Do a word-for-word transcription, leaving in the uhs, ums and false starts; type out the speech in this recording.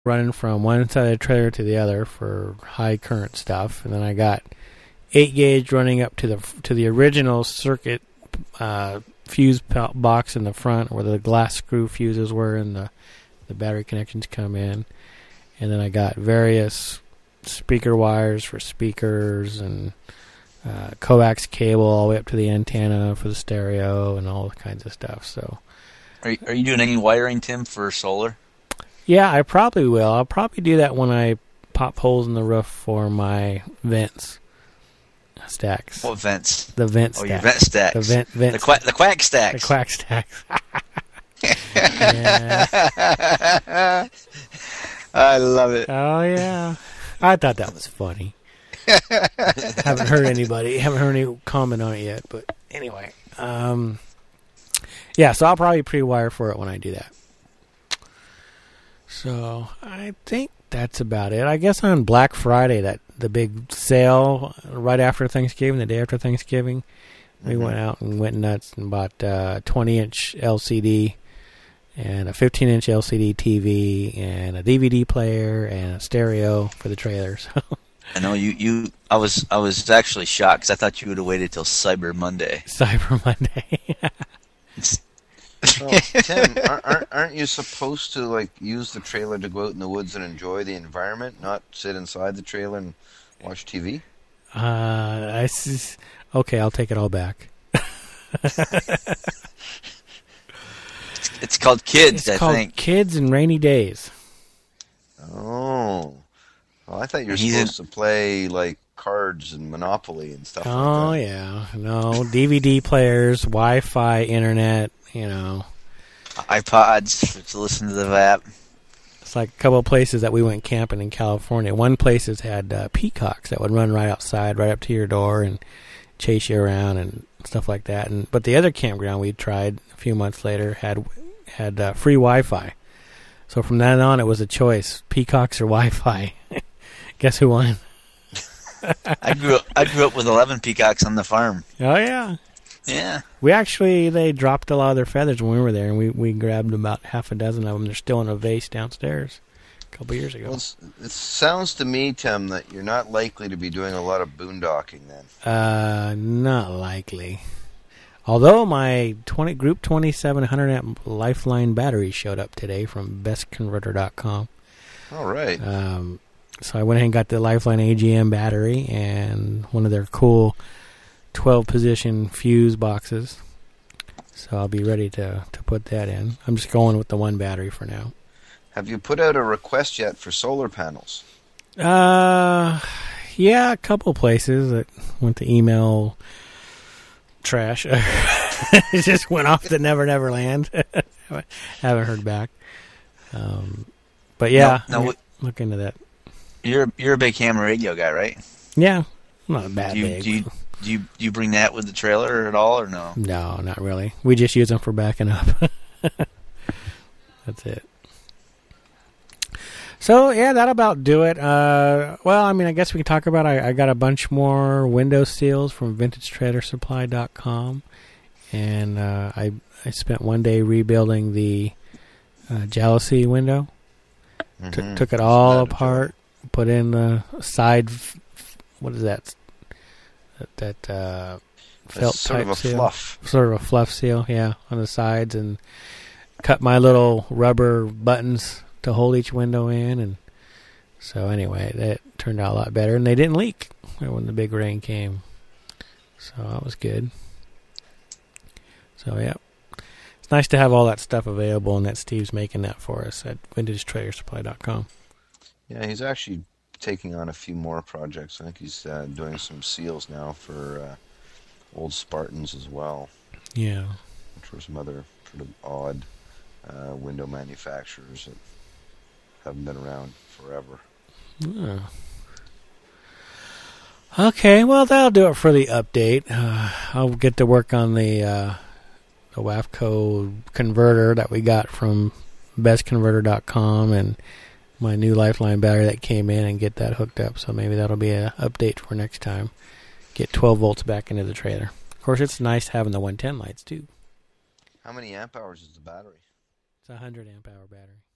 running from one side of the trailer to the other for high current stuff, and then I got eight gauge running up to the to the original circuit uh, fuse box in the front, where the glass screw fuses were, and the the battery connections come in, and then I got various speaker wires for speakers and uh, coax cable all the way up to the antenna for the stereo and all kinds of stuff. So, are you, are you doing any wiring, Tim, for solar? Yeah, I probably will. I'll probably do that when I pop holes in the roof for my vents stacks. What vents? The vent oh, stacks. your vent stacks. The vent, vent the, qua- the quack stacks. The quack stacks. I love it. Oh, yeah. I thought that was funny. Haven't heard anybody, haven't heard any comment on it yet, but anyway. Um, yeah, so I'll probably pre-wire for it when I do that. So I think that's about it. I guess on Black Friday, that the big sale right after Thanksgiving, the day after Thanksgiving, we mm-hmm. went out and went nuts and bought a twenty-inch L C D and a fifteen-inch L C D T V and a D V D player and a stereo for the trailer. So. I know you, you. I was I was actually shocked because I thought you would have waited till Cyber Monday. Cyber Monday. Well, Tim, aren't, aren't you supposed to like use the trailer to go out in the woods and enjoy the environment, not sit inside the trailer and watch T V? Uh, I s- okay, I'll take it all back. it's, it's called Kids, it's I called think. Kids and Rainy Days. Oh, well, I thought you were He's supposed in- to play like cards and Monopoly and stuff. Oh like that. yeah, no D V D players, Wi-Fi, internet. You know, iPods to listen to the V A P. It's like a couple of places that we went camping in California. One place has had uh, peacocks that would run right outside, right up to your door, and chase you around and stuff like that. And but the other campground we tried a few months later had had uh, free Wi-Fi. So from then on, it was a choice: peacocks or Wi-Fi. Guess who won? I grew up, I grew up with eleven peacocks on the farm. Oh yeah. Yeah. We actually, they dropped a lot of their feathers when we were there, and we, we grabbed about half a dozen of them. They're still in a vase downstairs a couple years ago. Well, it sounds to me, Tim, that you're not likely to be doing a lot of boondocking then. Uh, not likely. Although my twenty Group twenty-seven one hundred amp Lifeline battery showed up today from best converter dot com. All right. Um, so I went ahead and got the Lifeline A G M battery and one of their cool twelve position fuse boxes. So I'll be ready to, to put that in. I'm just going with the one battery for now. Have you put out a request yet for solar panels? Uh, yeah, a couple places that went to email trash. It just went off to Never Never Land. Haven't heard back. Um, but yeah, no, no, look, look into that. You're you're a big ham radio guy, right? Yeah, not bad Do you, big. do you do you do you bring that with the trailer at all, or no? No, not really. We just use them for backing up. That's it. So, yeah, that'll about do it. Uh, well, I mean, I guess we can talk about I, I got a bunch more window seals from vintage trailer supply dot com. And uh, I I spent one day rebuilding the uh, jealousy window. Mm-hmm. T- took it all apart, put in the side, f- what is that? That, that uh, felt sort type of a seal. fluff. Sort of a fluff seal, yeah, on the sides, and cut my little rubber buttons to hold each window in, and so anyway, that turned out a lot better, and they didn't leak when the big rain came, so that was good. So yeah, it's nice to have all that stuff available, and that Steve's making that for us at vintage trailer supply dot com. Yeah, he's actually taking on a few more projects. I think he's uh, doing some seals now for uh, old Spartans as well. Yeah, which were some other sort of odd uh, window manufacturers that haven't been around forever. Yeah. Okay, well, that'll do it for the update. Uh, I'll get to work on the uh, the W A F Co converter that we got from best converter dot com and my new Lifeline battery that came in and get that hooked up. So maybe that'll be an update for next time. Get twelve volts back into the trailer. Of course, it's nice having the one ten lights, too. How many amp hours is the battery? It's a one hundred amp hour battery.